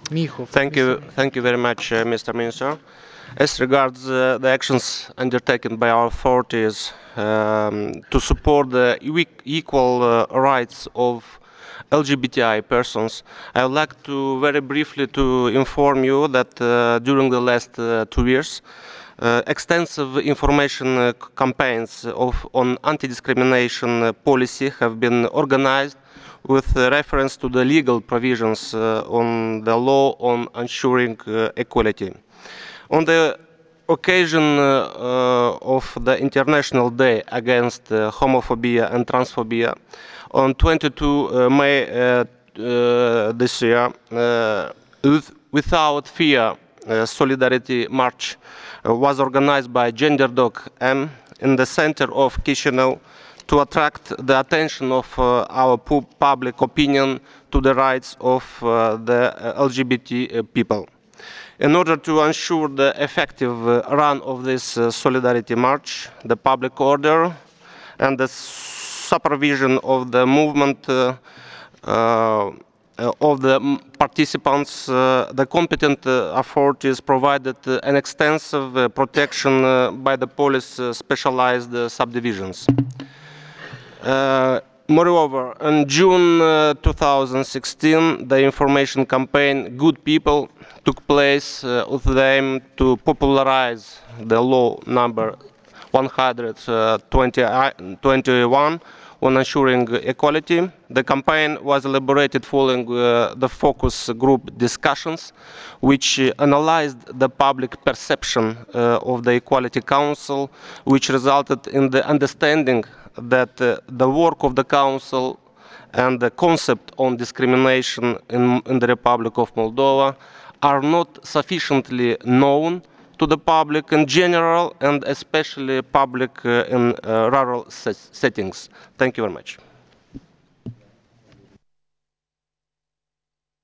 Mijo, Mr. Thank you very much, Mr. Minister. As regards the actions undertaken by our authorities to support the equal rights of LGBTI persons, I would like to very briefly to inform you that during the last 2 years, extensive information campaigns on anti-discrimination policy have been organized with reference to the legal provisions on the law on ensuring equality. On the occasion of the International Day Against Homophobia and Transphobia, on 22 May this year, Without Fear Solidarity March was organized by GenderDoc M in the center of Chisinau to attract the attention of our public opinion to the rights of the LGBT people. In order to ensure the effective run of this Solidarity March, the public order and the supervision of the movement of the participants, the competent authorities provided an extensive protection by the police specialized subdivisions. Moreover, in June 2016, the information campaign Good People took place with the aim to popularize the law number 121 on ensuring equality. The campaign was elaborated following the focus group discussions, which analyzed the public perception of the Equality Council, which resulted in the understanding that the work of the Council and the concept on discrimination in the Republic of Moldova are not sufficiently known to the public in general and especially public in rural settings. Thank you very much.